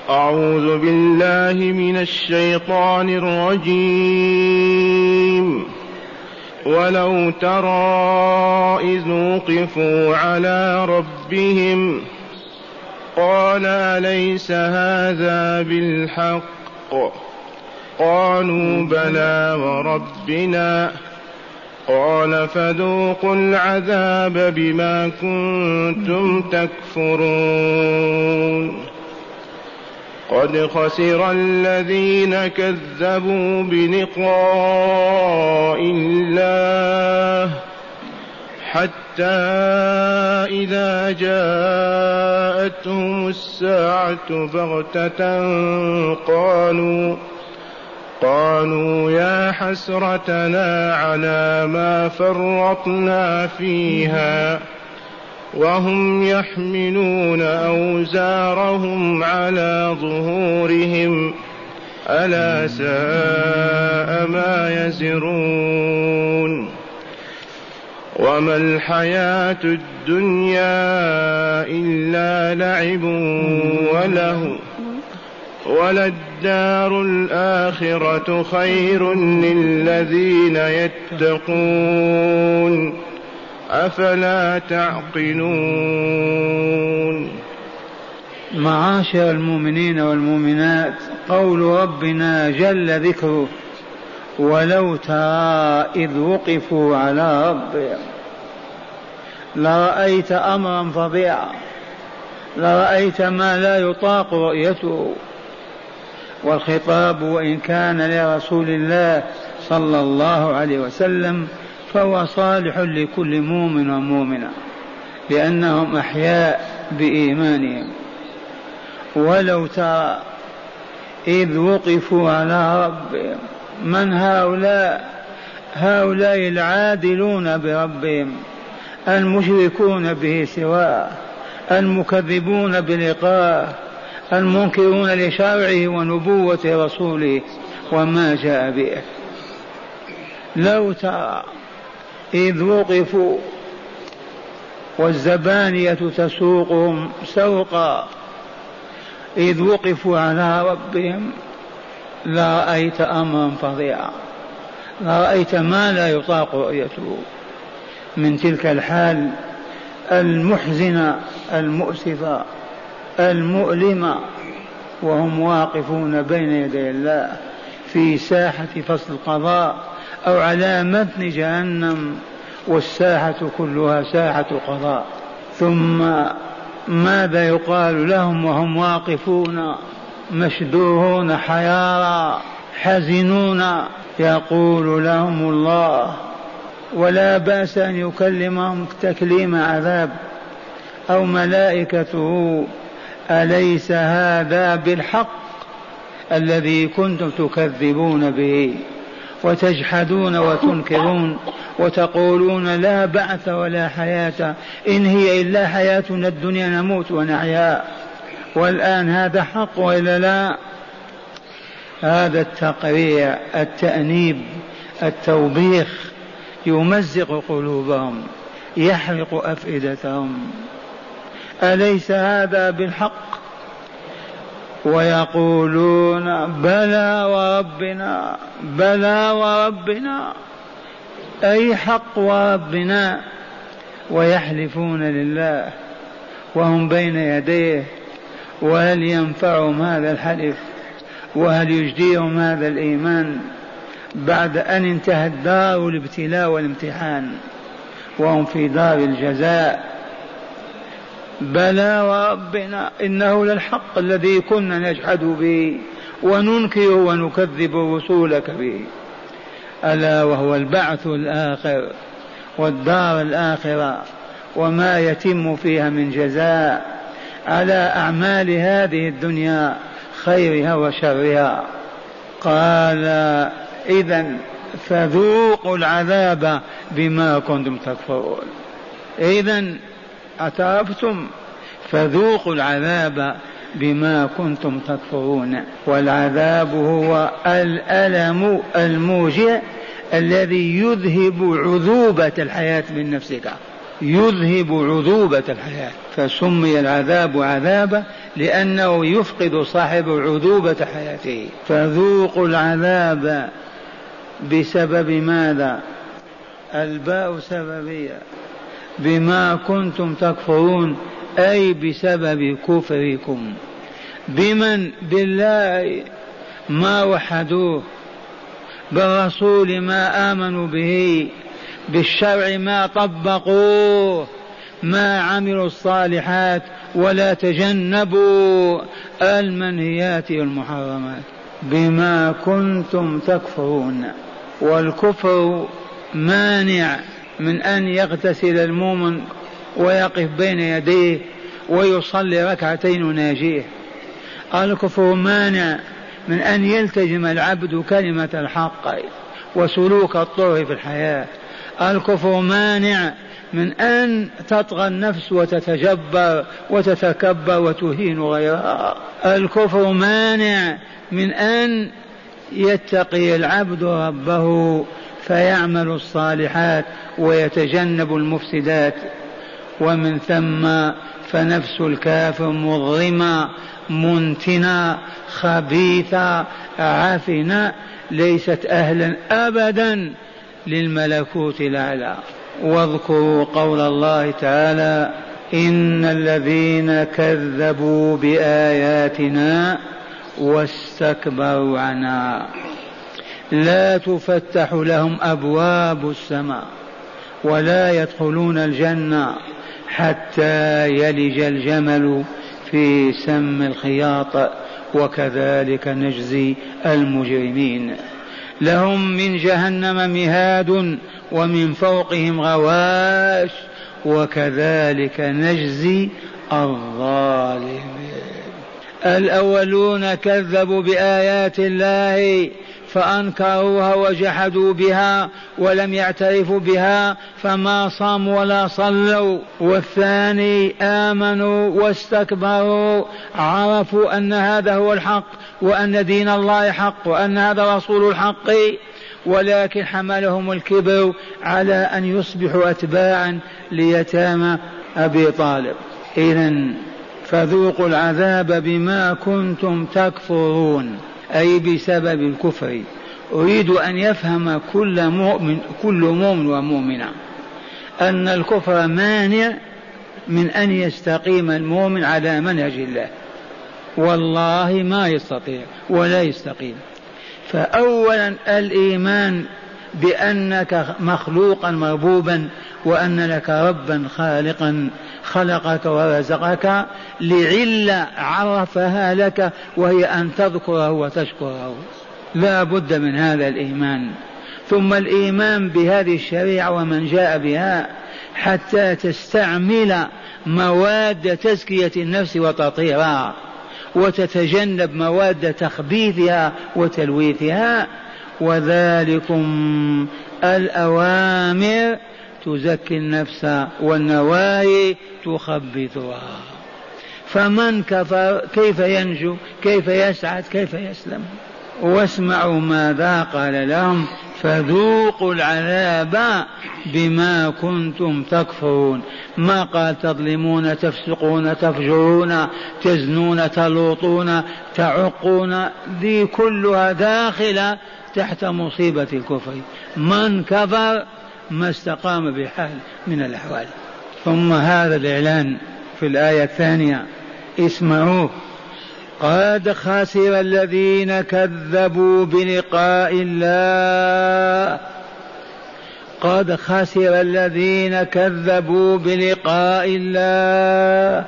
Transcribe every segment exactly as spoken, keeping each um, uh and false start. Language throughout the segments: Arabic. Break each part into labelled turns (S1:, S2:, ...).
S1: أعوذ بالله من الشيطان الرجيم. ولو ترى إذ وقفوا على ربهم قال أليس هذا بالحق قالوا بلى وربنا قال فذوقوا العذاب بما كنتم تكفرون. قد خسر الذين كذبوا بلقاء الله حتى إذا جاءتهم الساعة بغتة قالوا قالوا يا حسرتنا على ما فرطنا فيها وهم يحملون أوزارهم على ظهورهم ألا ساء ما يزرون. وما الحياة الدنيا إلا لعب وله وللدار الآخرة خير للذين يتقون أفلا تعقلون.
S2: معاشر المؤمنين والمؤمنات، قول ربنا جل ذكره ولو ترى إذ وقفوا على ربهم لرأيت أمرا فظيعا، لرأيت ما لا يطاق رؤيته. والخطاب وإن كان لرسول الله صلى الله عليه وسلم فهو صالح لكل مؤمن ومؤمنة لأنهم أحياء بإيمانهم. ولو ترى إذ وقفوا على ربهم، من هؤلاء؟ هؤلاء العادلون بربهم، المشركون به سواه، المكذبون بلقائه، المنكرون لشرعه ونبوة رسوله وما جاء به. لو ترى إذ وقفوا والزبانية تسوقهم سوقا إذ وقفوا على ربهم لرأيت أمرا فظيعا، لرأيت ما لا يطاق رؤيته من تلك الحال المحزنة المؤسفة المؤلمة، وهم واقفون بين يدي الله في ساحة فصل القضاء أو على متن جهنم، والساحة كلها ساحة قضاء. ثم ماذا يقال لهم وهم واقفون مشدوهون حيارى حزنون؟ يقول لهم الله، ولا بأس أن يكلمهم تكليم عذاب أو ملائكته، أليس هذا بالحق الذي كنتم تكذبون به وتجحدون وتنكرون وتقولون لا بعث ولا حياة، إن هي إلا حياتنا الدنيا نموت ونحيا، والآن هذا حق وإلا لا؟ هذا التقريع التأنيب التوبيخ يمزق قلوبهم يحرق أفئدتهم. أليس هذا بالحق؟ ويقولون بلى وربنا، بلى وربنا، أي حق وربنا، ويحلفون لله وهم بين يديه. وهل ينفعهم هذا الحلف؟ وهل يجديهم هذا الإيمان بعد أن انتهت دار الابتلاء والامتحان وهم في دار الجزاء؟ بلى وربنا إنه للحق الذي كنا نجحد به وننكر ونكذب رسولك به، ألا وهو البعث الآخر والدار الآخرة وما يتم فيها من جزاء على أعمال هذه الدنيا خيرها وشرها. قال إذن فذوقوا العذاب بما كنتم تكفرون. إذن أتعرفتم؟ فذوقوا العذاب بما كنتم تكفرون. والعذاب هو الألم الموجع الذي يذهب عذوبة الحياة من نفسك، يذهب عذوبة الحياة، فسمي العذاب عذابا لأنه يفقد صاحب عذوبة حياته. فذوقوا العذاب بسبب ماذا؟ الباء سببية، بما كنتم تكفرون، أي بسبب كفركم. بمن؟ بالله ما وحدوه، بالرسول ما آمنوا به، بالشرع ما طبقوه، ما عملوا الصالحات ولا تجنبوا المنهيات والمحرمات. بما كنتم تكفرون. والكفر مانع من أن يغتسل المؤمن ويقف بين يديه ويصلي ركعتين ناجيه. الكفر مانع من أن يلتزم العبد كلمة الحق وسلوك الطرق في الحياة. الكفر مانع من أن تطغى النفس وتتجبر وتتكبر وتهين غيرها. الكفر مانع من أن يتقي العبد ربه فيعمل الصالحات ويتجنب المفسدات. ومن ثم فنفس الكافر مظلمة منتنة خبيثة عافنة، ليست أهلا أبدا للملكوت الأعلى. واذكروا قول الله تعالى: إن الذين كذبوا بآياتنا واستكبروا عنها لا تفتح لهم أبواب السماء ولا يدخلون الجنة حتى يلج الجمل في سم الخياط وكذلك نجزي المجرمين. لهم من جهنم مهاد ومن فوقهم غواش وكذلك نجزي الظالمين. الأولون كذبوا بآيات الله فأنكروها وجحدوا بها ولم يعترفوا بها فما صاموا ولا صلوا. والثاني آمنوا واستكبروا، عرفوا أن هذا هو الحق وأن دين الله حق وأن هذا رسول الحق، ولكن حملهم الكبر على أن يصبحوا أتباعا ليتامى أبي طالب. إذن فذوقوا العذاب بما كنتم تكفرون، أي بسبب الكفر. أريد أن يفهم كل مؤمن كل مؤمن ومؤمنة أن الكفر مانع من أن يستقيم المؤمن على منهج الله، والله ما يستطيع ولا يستقيم. فأولا الإيمان بأنك مخلوقا مربوبا وأن لك ربا خالقا خلقك ورزقك لعلة عرفها لك وهي أن تذكره وتشكره. لا بد من هذا الإيمان. ثم الإيمان بهذه الشريعة ومن جاء بها حتى تستعمل مواد تزكية النفس وتطهيرها وتتجنب مواد تخبيثها وتلويثها. وذلكم الأوامر تزكي النفس والنواهي تخبثها. فمن كفر كيف ينجو؟ كيف يسعد؟ كيف يسلم؟ واسمعوا ماذا قال لهم: فذوقوا العذاب بما كنتم تكفرون. ما قال تظلمون تفسقون تفجرون تزنون تلوطون تعقون، ذي كلها داخلة تحت مصيبة الكفر. من كفر ما استقام بحال من الأحوال. ثم هذا الإعلان في الآية الثانية، اسمعوه: قد خسر الذين كذبوا بلقاء الله. قد خسر الذين كذبوا بلقاء الله،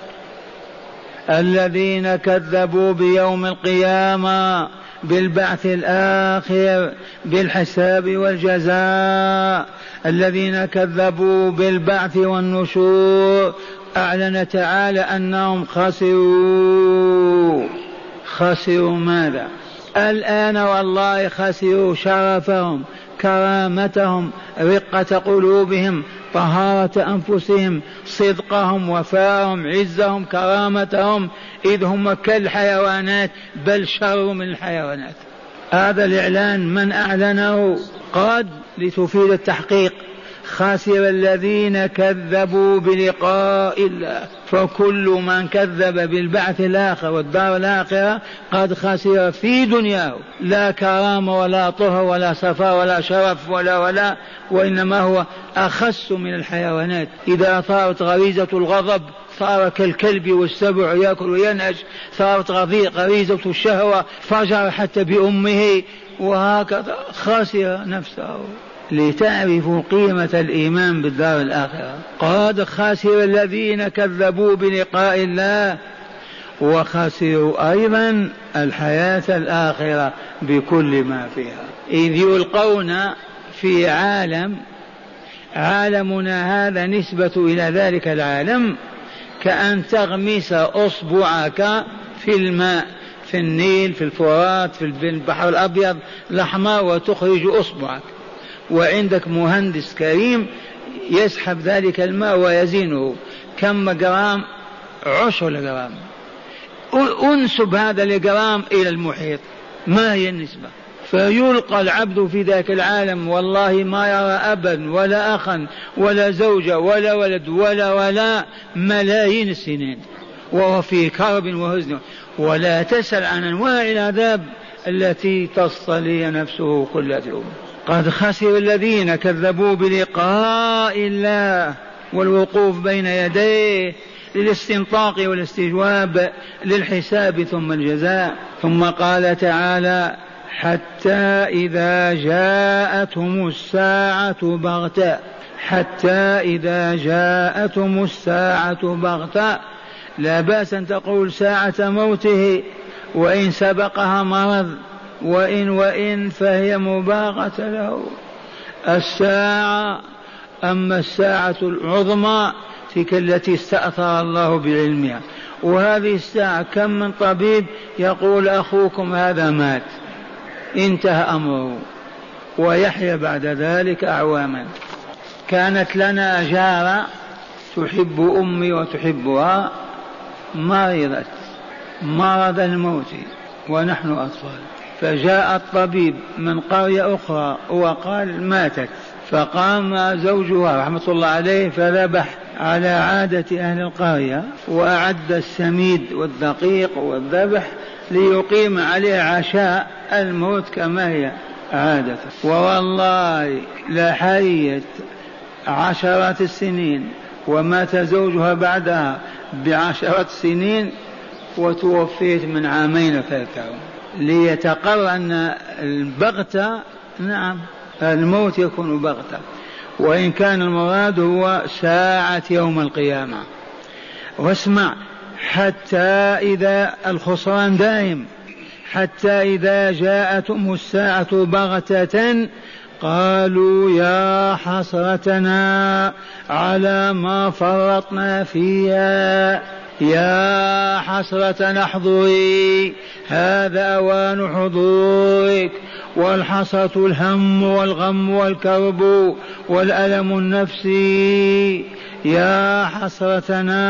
S2: الذين كذبوا بيوم القيامة، بالبعث الآخر، بالحساب والجزاء، الذين كذبوا بالبعث والنشور. أعلن تعالى أنهم خسروا. خسروا ماذا؟ الآن والله خسروا شرفهم، كرامتهم، رقة قلوبهم، طهارة أنفسهم، صدقهم، وفاءهم، عزهم، كرامتهم، إذ هم كالحيوانات بل شر من الحيوانات. هذا الإعلان من أعلنه؟ قد لتفيد التحقيق. خسر الذين كذبوا بلقاء الله، فكل من كذب بالبعث الآخر والدار الآخرة قد خسر في دنياه، لا كرامة ولا طهر ولا صفاء ولا شرف ولا ولا وإنما هو أخس من الحيوانات. إذا صارت غريزة الغضب صار كالكلب والسبع يأكل وينهش، صارت غريزة الشهوة فجر حتى بأمه، وهكذا خسر نفسه. لتعرفوا قيمة الإيمان بالدار الآخرة. قد خسر الذين كذبوا بلقاء الله وخسروا أيضا الحياة الآخرة بكل ما فيها، إذ يلقون في عالم، عالمنا هذا نسبة إلى ذلك العالم كأن تغمس أصبعك في الماء، في النيل، في الفرات، في البحر الأبيض الأحمر، وتخرج أصبعك، وعندك مهندس كريم يسحب ذلك الماء ويزينه كم جرام، عشر جرام، أنسب هذا الجرام إلى المحيط، ما هي النسبة؟ فيلقى العبد في ذاك العالم والله ما يرى أبا ولا أخا ولا زوجة ولا ولد ولا ولا ملايين السنين، وهو في كرب وهزن، ولا تسأل عن أنواع العذاب التي تصطلي نفسه كل يوم. قد خسر الذين كذبوا بلقاء الله والوقوف بين يديه للاستنطاق والاستجواب للحساب ثم الجزاء. ثم قال تعالى: حتى إذا جاءتهم الساعة بغتة، حتى إذا جاءتهم الساعة بغتة، لا بأس أن تقول ساعة موته وإن سبقها مرض، وإن وإن فهي مباغة له. الساعة أما الساعة العظمى تلك التي استأثر الله بعلمها، وهذه الساعة كم من طبيب يقول أخوكم هذا مات، انتهى أمره، ويحيى بعد ذلك أعواما. كانت لنا جارة تحب أمي وتحبها، مرضت مرض الموت ونحن أطفال، فجاء الطبيب من قرية أخرى وقال ماتت، فقام زوجها رحمة الله عليه فذبح على عادة أهل القرية، وأعد السميد والدقيق والذبح ليقيم عليه عشاء الموت كما هي عادة. ووالله لحيت عشرات السنين ومات زوجها بعدها بعشرات سنين، وتوفيت من عامين ثلاثة، ليتقر أن البغتة، نعم الموت يكون بغتة، وإن كان المراد هو ساعة يوم القيامة. واسمع: حتى إذا الخسران دائم، حتى إذا جاءتهم الساعة بغتة قالوا يا حسرتنا على ما فرطنا فيها، يا حسرة احضري، هذا أوان حضورك، والحسرة الهم والغم والكرب والألم النفسي، يا حسرتنا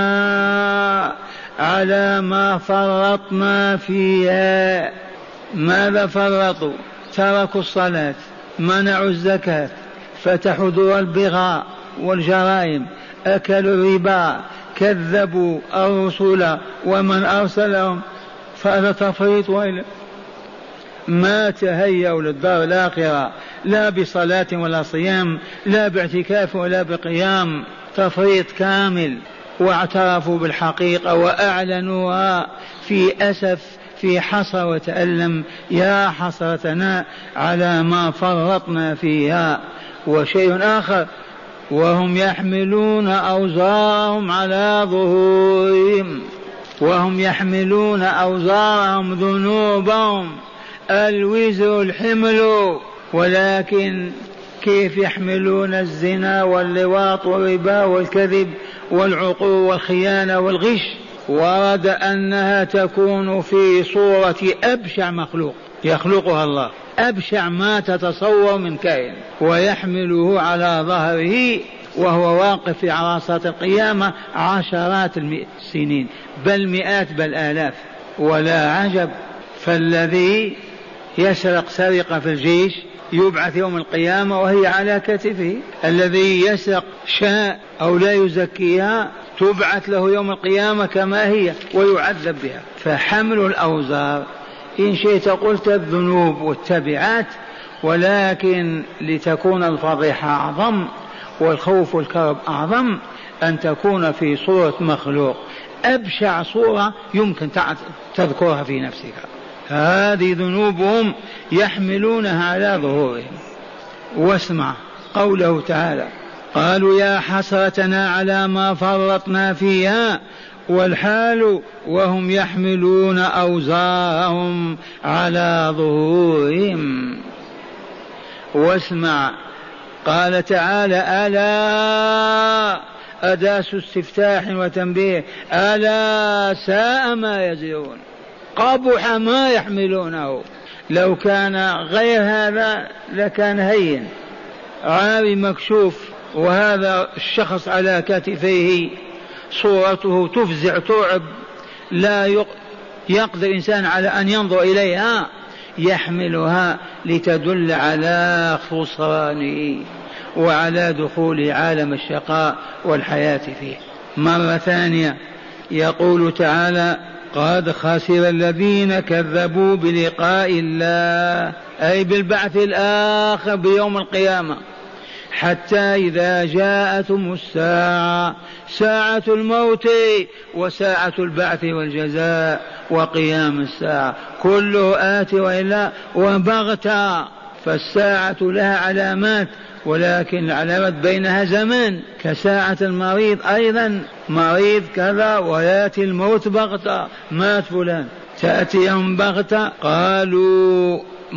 S2: على ما فرطنا فيها. ماذا فرطوا؟ تركوا الصلاة، منعوا الزكاة، فتحوا دور البغاء والجرائم، أكلوا الربا، كذبوا الرسل ومن أرسلهم، فهذا تفريط. وإلا ما تهيأوا للدار الآخرة لا بصلاة ولا صيام، لا باعتكاف ولا بقيام، تفريط كامل. واعترفوا بالحقيقة وأعلنوها في أسف، في حسرة وتألم، يا حسرتنا على ما فرطنا فيها. وشيء آخر: وهم يحملون أوزارهم على ظهورهم، وهم يحملون أوزارهم ذنوبهم، الوزر الحمل، ولكن كيف يحملون الزنا واللواط والربا والكذب والعقوق والخيانة والغش؟ ورد أنها تكون في صورة أبشع مخلوق يخلقها الله، أبشع ما تتصور من كائن، ويحمله على ظهره وهو واقف في عرصات القيامة عشرات السنين، بل مئات بل آلاف. ولا عجب، فالذي يسرق سرقة في الجيش يبعث يوم القيامة وهي على كتفه. الذي يسرق شاء أو لا يزكيها تبعث له يوم القيامة كما هي ويعذب بها. فحمل الأوزار إن شئت قلت الذنوب والتبعات، ولكن لتكون الفضيحة أعظم والخوف والكرب أعظم أن تكون في صورة مخلوق، أبشع صورة يمكن تذكرها في نفسك. هذه ذنوبهم يحملونها على ظهورهم. واسمع قوله تعالى: قالوا يا حسرتنا على ما فرطنا فيها والحال وهم يحملون أوزارهم على ظهورهم. واسمع قال تعالى: ألا، أداة استفتاح وتنبيه، ألا ساء ما يزرون، قبح ما يحملونه. لو كان غير هذا لكان هين، عاري مكشوف، وهذا الشخص على كتفيه صورته تفزع ترعب، لا يقدر الإنسان على أن ينظر إليها، يحملها لتدل على خسرانه وعلى دخول عالم الشقاء والحياة فيه. مرة ثانية يقول تعالى: قد خسر الذين كذبوا بلقاء الله، أي بالبعث الآخر بيوم القيامة، حتى إذا جاءتهم الساعة، ساعة الموت وساعة البعث والجزاء وقيام الساعة، كله آتي وإلا وبغتة. فالساعة لها علامات، ولكن العلامات بينها زمن، كساعة المريض أيضا، مريض كذا ويأتي الموت بغتة، مات فلان، تأتيهم بغتة. قالوا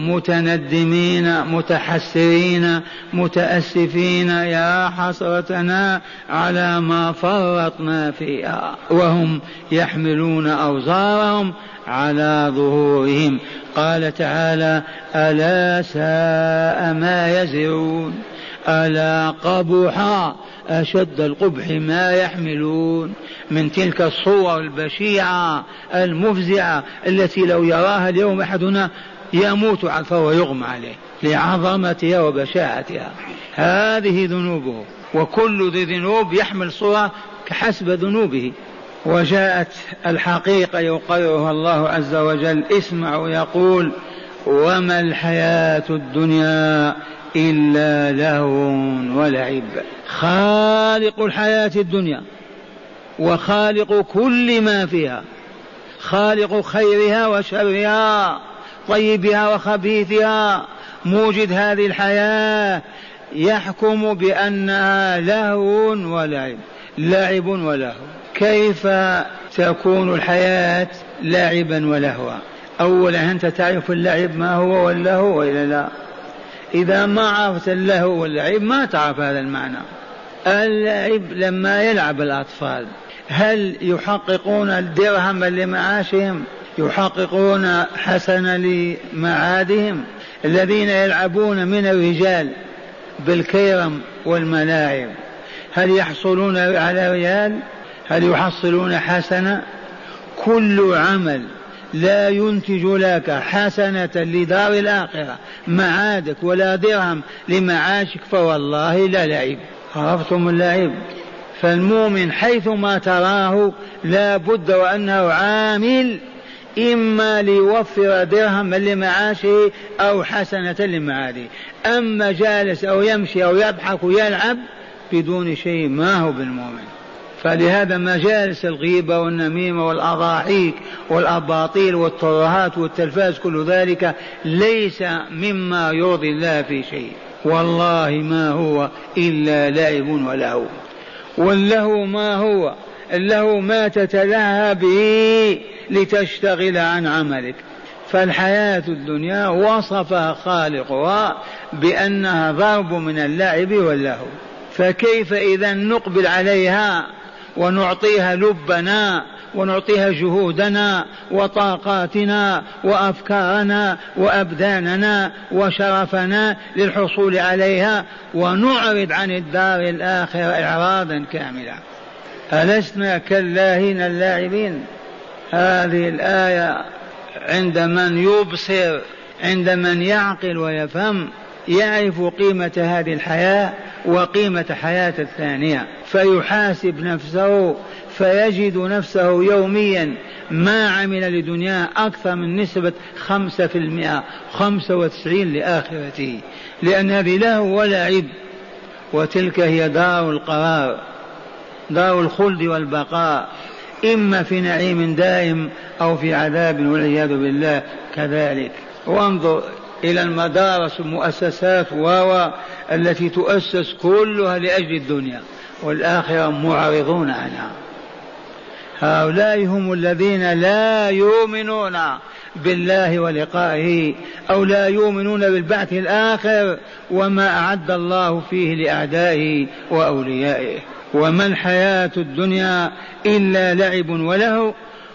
S2: متندمين متحسرين متأسفين يا حسرتنا على ما فرطنا فيها وهم يحملون أوزارهم على ظهورهم. قال تعالى: ألا ساء ما يزرون، ألا قبح أشد القبح ما يحملون من تلك الصور البشعة المفزعة التي لو يراها اليوم أحدنا يموت فهو يغمى عليه لعظمتها وبشاعتها. هذه ذنوبه، وكل ذي ذنوب يحمل صورة كحسب ذنوبه. وجاءت الحقيقة يقررها الله عز وجل: اسمعوا يقول: وما الحياة الدنيا إلا لهو ولعب. خالق الحياة الدنيا وخالق كل ما فيها، خالق خيرها وشرها، طيبها وخبيثها، موجد هذه الحياة، يحكم بأنها لهو ولعب، لعب ولهو. كيف تكون الحياة لاعبا ولهوا؟ أولا أنت تعرف اللعب ما هو واللهو وإلا لا؟ إذا ما عرفت اللهو واللعب ما تعرف هذا المعنى. اللعب لما يلعب الأطفال، هل يحققون الدرهم لمعاشهم؟ يحققون حسنة لمعادهم؟ الذين يلعبون من الرجال بالكيرم والملاعب هل يحصلون على ريال؟ هل يحصلون حسنة؟ كل عمل لا ينتج لك حسنة لدار الآخرة معادك ولا درهم لمعاشك فوالله لا لعب. عرفتم اللعب؟ فالمؤمن حيثما تراه لا بد وأنه عامل، إما ليوفر درهم لمعاشه أو حسنة لمعاده. أما جالس أو يمشي أو يضحك ويلعب بدون شيء ما هو بالمؤمن. فلهذا مجالس الغيبة والنميمة والأضاحيك والأباطيل والترهات والتلفاز كل ذلك ليس مما يرضي الله في شيء، والله ما هو إلا لعب ولهو. واللهو ما هو؟ اللهو ما تتلهى به لتشتغل عن عملك. فالحياة الدنيا وصفها خالقها بأنها ضرب من اللعب واللهو. فكيف إذا نقبل عليها ونعطيها لبنا ونعطيها جهودنا وطاقاتنا وأفكارنا وأبداننا وشرفنا للحصول عليها، ونعرض عن الدار الآخرة إعراضا كاملا؟ ألسنا كاللاهين اللاعبين؟ هذه الآية عند من يبصر عند من يعقل ويفهم يعرف قيمة هذه الحياة وقيمة حياة الثانية، فيحاسب نفسه فيجد نفسه يوميا ما عمل لدنيا أكثر من نسبة خمسة في المئة، خمسة وتسعين لآخرته، لأن هذه له ولعب، وتلك هي دار القرار، دار الخلد والبقاء، إما في نعيم دائم أو في عذاب والعياذ بالله كذلك. وانظر إلى المدارس والمؤسسات و التي تؤسس كلها لأجل الدنيا والآخرة معرضون عنها. هؤلاء هم الذين لا يؤمنون بالله ولقائه أو لا يؤمنون بالبعث الآخر وما أعد الله فيه لأعدائه وأوليائه. وما الحياة الدنيا إلا لعب وله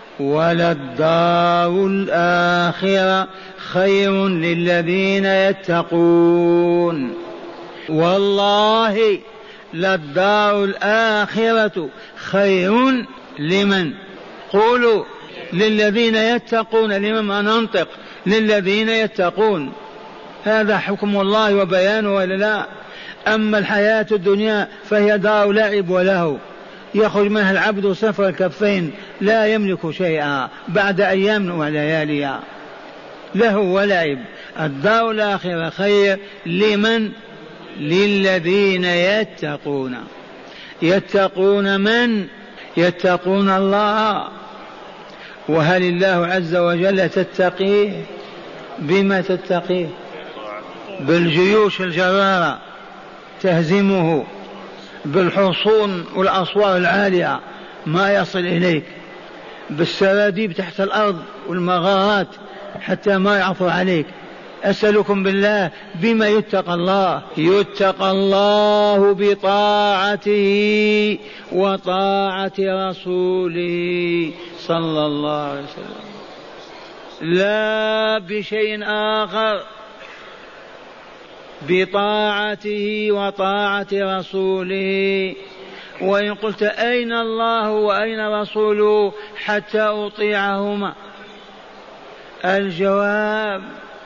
S2: وللدار الآخرة خير للذين يتقون. والله للدار الآخرة خير لمن؟ قولوا للذين يتقون. لمن ما ننطق؟ للذين يتقون. هذا حكم الله وبيانه ولا لا؟ أما الحياة الدنيا فهي دار لعب وله، يخرج منها العبد صفر الكفين لا يملك شيئا بعد أيام ولياليها، له ولعب. الدار الآخرة خير لمن؟ للذين يتقون. يتقون من؟ يتقون الله. وهل الله عز وجل تتقيه؟ بما تتقيه؟ بالجيوش الجرارة تهزمه، بالحصون والأسوار العالية ما يصل إليك، بالسراديب تحت الأرض والمغارات حتى ما يعثر عليك. أسألكم بالله بما يتقى الله؟ يتقى الله بطاعته وطاعة رسوله صلى الله عليه وسلم، لا بشيء آخر، بطاعته وطاعة رسوله. وإن قلت أين الله وأين رسوله حتى أطيعهما؟ الجواب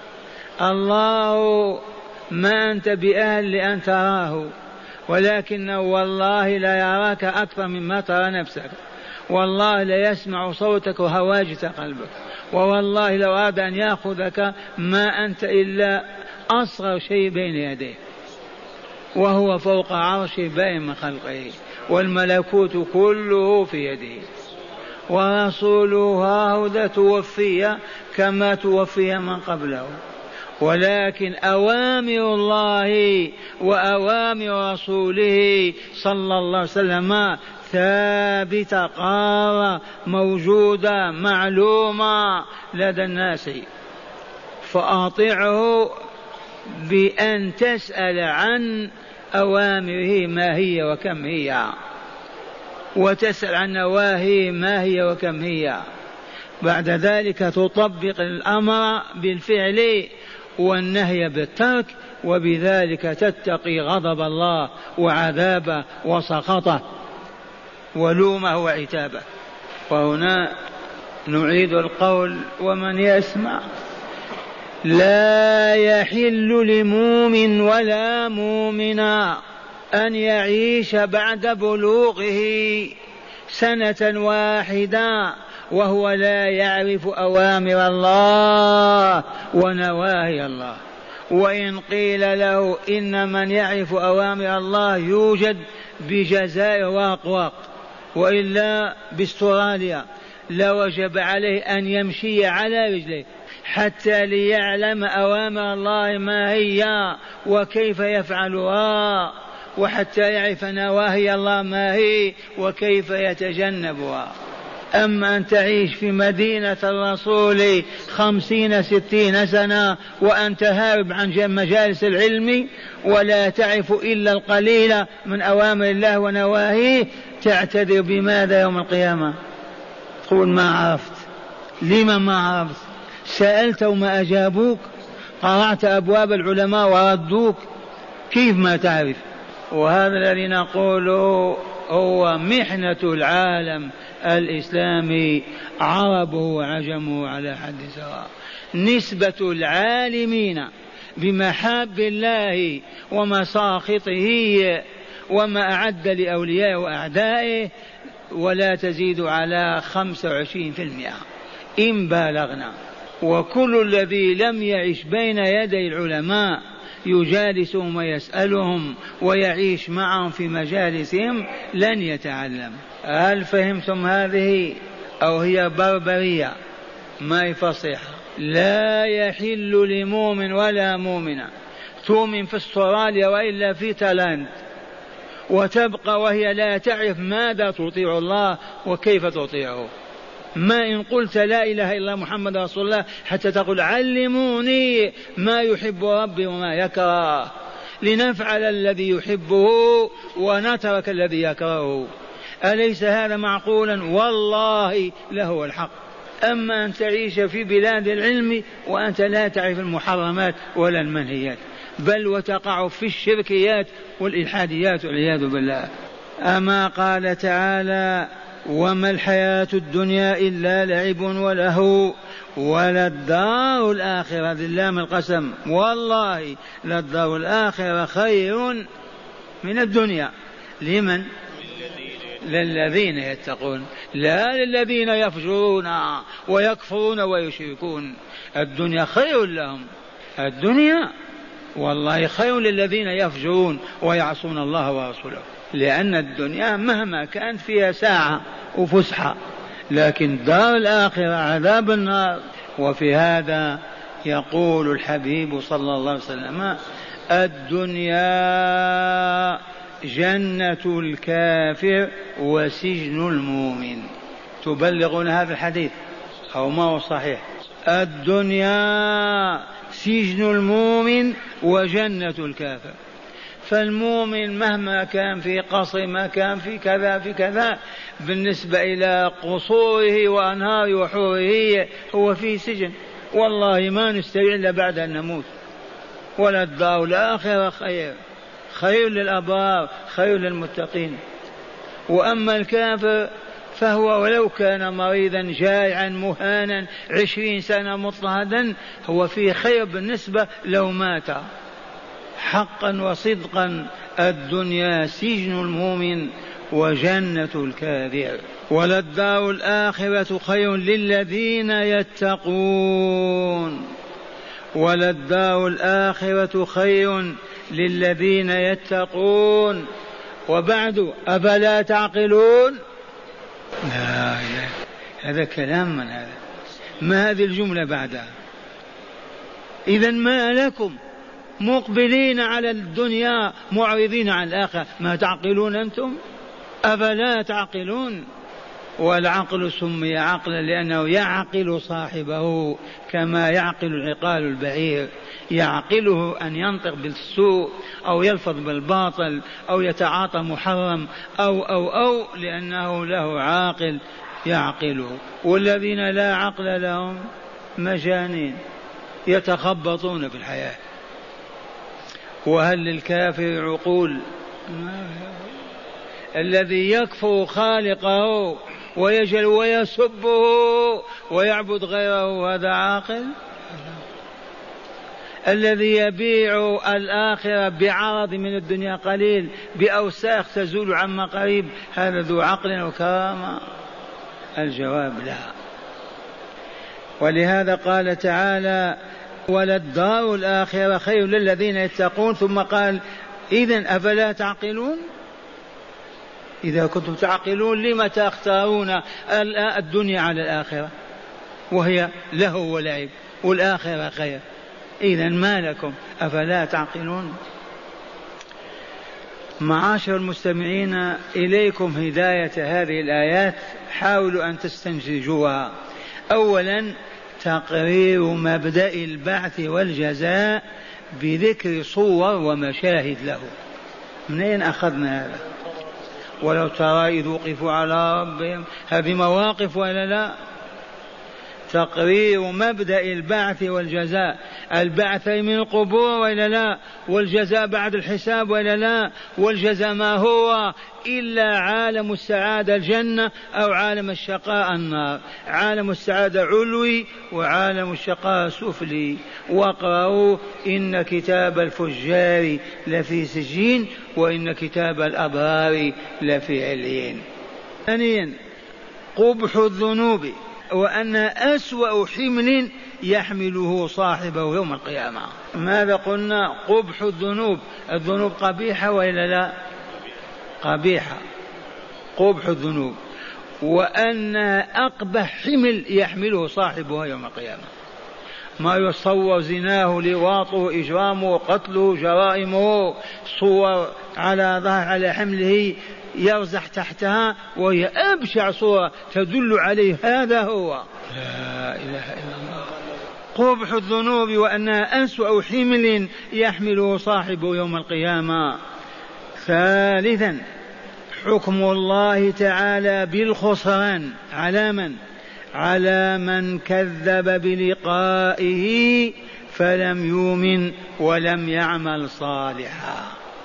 S2: الله ما أنت بأهل لأن تراه، ولكنه والله لا يراك أكثر مما ترى نفسك، والله لا يسمع صوتك وهواجس قلبك، ووالله لو أراد أن يأخذك ما أنت إلا أصغر شيء بين يديه، وهو فوق عرشه باين من خلقه، والملكوت كله في يده. ورسوله هاهذا توفي كما توفي من قبله، ولكن أوامر الله وأوامر رسوله صلى الله عليه وسلم ثابتة قارة موجودة معلومة لدى الناس، فأطيعه بأن تسأل عن أوامره ما هي وكم هي، وتسأل عن نواهيه ما هي وكم هي، بعد ذلك تطبق الأمر بالفعل والنهي بالترك، وبذلك تتقي غضب الله وعذابه وسخطه ولومه وعتابه. وهنا نعيد القول ومن يسمع: لا يحل لمؤمن ولا مؤمنا أن يعيش بعد بلوغه سنة واحدة وهو لا يعرف أوامر الله ونواهي الله. وإن قيل له إن من يعرف أوامر الله يوجد بجزائر واقواق وإلا باستراليا، لوجب عليه أن يمشي على رجليه حتى ليعلم أوامر الله ما هي وكيف يفعلها، وحتى يعرف نواهي الله ما هي وكيف يتجنبها. أما أن تعيش في مدينة الرسول خمسين ستين سنة وأنت هارب عن مجالس العلم ولا تعرف إلا القليل من أوامر الله ونواهيه، تعتذر بماذا يوم القيامة؟ تقول ما عرفت. لما ما عرفت؟ سألت وما أجابوك؟ قرعت أبواب العلماء وردوك؟ كيف ما تعرف؟ وهذا الذي نقوله هو محنة العالم الإسلام عربه وعجمه على حد سواء. نسبة العالمين بمحاب الله ومساخطه وما أعد لأوليائه وأعدائه ولا تزيد على خمسة وعشرين في المئة إن بالغنا. وكل الذي لم يعش بين يدي العلماء يجالسهم ويسألهم ويعيش معهم في مجالسهم لن يتعلم. هل فهمتم هذه أو هي بربرية ما يفصيحة؟ لا يحل لمؤمن ولا مؤمنة تؤمن في استراليا وإلا في تايلاند وتبقى وهي لا تعرف ماذا تطيع الله وكيف تطيعه. ما إن قلت لا إله إلا الله محمد رسول الله حتى تقول علموني ما يحب ربي وما يكره لنفعل الذي يحبه ونترك الذي يكرهه. أليس هذا معقولا؟ والله لهو الحق. أما أن تعيش في بلاد العلم وأنت لا تعرف المحرمات ولا المنهيات بل وتقع في الشركيات والإلحاديات والعياذ بالله. أما قال تعالى وما الحياة الدنيا إلا لعب ولهو وللدار الآخرة ذلام القسم والله للدار الآخرة خير من الدنيا. لمن؟ للذين يتقون لا للذين يفجرون ويكفرون ويشركون. الدنيا خير لهم، الدنيا والله خير للذين يفجرون ويعصون الله ورسوله، لأن الدنيا مهما كانت فيها ساعة وفسحة، لكن دار الآخرة عذاب النار. وفي هذا يقول الحبيب صلى الله عليه وسلم الدنيا جنة الكافر وسجن المؤمن. تبلغون هذا الحديث أو ما هو صحيح؟ الدنيا سجن المؤمن وجنة الكافر. فالمؤمن مهما كان في قصر ما كان في كذا في كذا بالنسبة إلى قصوره وأنهار وحوره هو في سجن، والله ما نستوي إلا بعد أن نموت. ولا الدار الآخرة خير، خير للأبرار خير للمتقين. وأما الكافر فهو ولو كان مريضا جائعا مهانا عشرين سنة مضطهدا هو فيه خير بالنسبة لو مات. حقا وصدقا الدنيا سجن المؤمن وجنة الكافر. وللدار الآخرة خير للذين يتقون، وللدار الآخرة خير للذين يتقون. وبعد أفلا تعقلون؟ لا لا هذا كلام من هذا؟ ما هذه الجملة بعدها؟ إذن ما لكم مقبلين على الدنيا معرضين عن الآخرة ما تعقلون أنتم؟ أفلا تعقلون؟ والعقل سمي عقلا لأنه يعقل صاحبه كما يعقل العقال البعير، يعقله أن ينطق بالسوء أو يلفظ بالباطل أو يتعاطى محرم أو أو أو لأنه له عاقل يعقله. والذين لا عقل لهم مجانين يتخبطون في الحياة. وهل للكافر عقول؟ الذي يكفر خالقه ويجل ويسبه ويعبد غيره هذا عاقل؟ الذي يبيع الآخرة بعرض من الدنيا قليل بأوساخ تزول عما قريب هذا ذو عقل وكرامة؟ الجواب لا. ولهذا قال تعالى وللدار الآخرة خير للذين يتقون، ثم قال إذن أفلا تعقلون؟ إذا كنتم تعقلون لما تختارون الدنيا على الآخرة وهي لهو ولعب والآخرة خير؟ إذن ما لكم أفلا تعقلون؟ معاشر المستمعين إليكم هداية هذه الآيات، حاولوا أن تستنتجوها. أولا تقرير مبدأ البعث والجزاء بذكر صور ومشاهد له. منين أخذنا هذا؟ ولو ترى إذ وقفوا على ربهم، هذه مواقف ولا لا؟ تقرير مبدأ البعث والجزاء. البعث من القبور وإلا لا، والجزاء بعد الحساب وإلا لا. والجزاء ما هو إلا عالم السعادة الجنة أو عالم الشقاء النار. عالم السعادة علوي وعالم الشقاء سفلي. واقرأوا إن كتاب الفجار لفي سجين وإن كتاب الأبرار لفي عليين. ثانيا قبح الذنوب، وأن أسوأ حمل يحمله صاحبه يوم القيامة. ماذا قلنا؟ قبح الذنوب. الذنوب قبيحة وإلا لا؟ قبيحة. قبح الذنوب، وأن أقبح حمل يحمله صاحبه يوم القيامة. ما يصور زناه، لواطه، إجرامه، قتله، جرائمه، صور على ظهر على حمله يرزح تحتها، وهي أبشع صورة تدل عليه هذا هو. لا إله إلا الله. قبح الذنوب وأنها أسوأ حمل يحمله صاحبه يوم القيامة. ثالثا حكم الله تعالى بالخسران على من؟ على من كذب بلقائه فلم يؤمن ولم يعمل صالحا.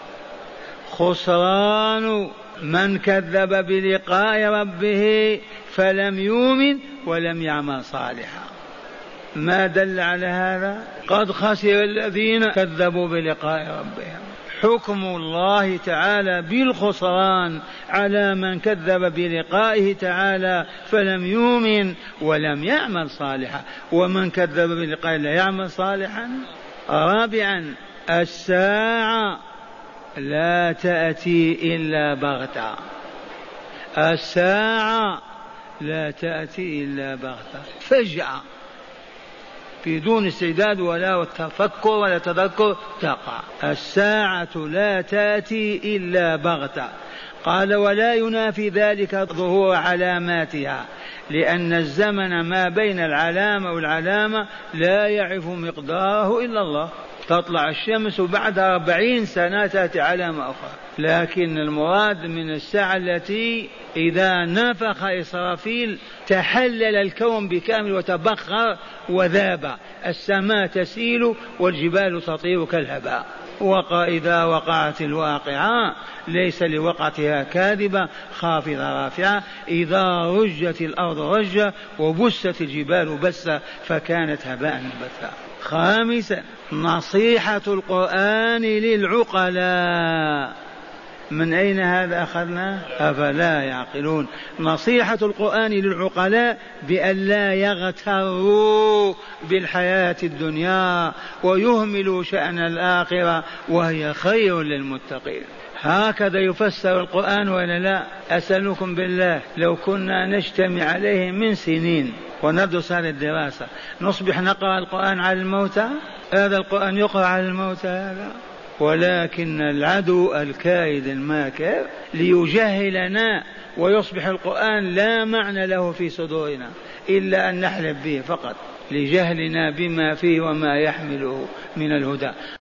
S2: خسران من كذب بلقاء ربه فلم يؤمن ولم يعمل صالحا. ما دل على هذا؟ قد خسر الذين كذبوا بلقاء ربهم. حكم الله تعالى بالخسران على من كذب بلقائه تعالى فلم يؤمن ولم يعمل صالحا. ومن كذب بلقائه لا يعمل صالحا. رابعا الساعة لا تأتي إلا بغتة. الساعة لا تأتي إلا بغتة، فجأة بدون استعداد ولا تفكر ولا تذكر تقع. الساعة لا تأتي إلا بغتة. قال ولا ينافي ذلك ظهور علاماتها، لأن الزمن ما بين العلامة والعلامة لا يعرف مقداره إلا الله. تطلع الشمس وبعد أربعين سنة تأتي علامة أخرى. لكن المراد من الساعة التي إذا نفخ إسرافيل تحلل الكون بكامل وتبخر وذاب، السماء تسيل والجبال تطير كالهباء. وإذا وقعت الواقعة ليس لوقعتها كاذبة خافضة رافعة. إذا رجت الأرض رجة وبست الجبال بسة فكانت هباء منبثا. خامسا نصيحة القرآن للعقلاء. من أين هذا أخذنا؟ أفلا يعقلون. نصيحة القرآن للعقلاء بأن لا يغتروا بالحياة الدنيا ويهملوا شأن الآخرة وهي خير للمتقين. هكذا يفسر القرآن ولا لا؟ أسألكم بالله لو كنا نجتمع عليه من سنين وندرس هذه الدراسة نصبح نقرأ القرآن على الموتى؟ هذا القرآن يقرأ على الموتى هذا؟ ولكن العدو الكائد الماكر ليجهلنا ويصبح القرآن لا معنى له في صدورنا إلا أن نحلف به فقط لجهلنا بما فيه وما يحمله من الهدى.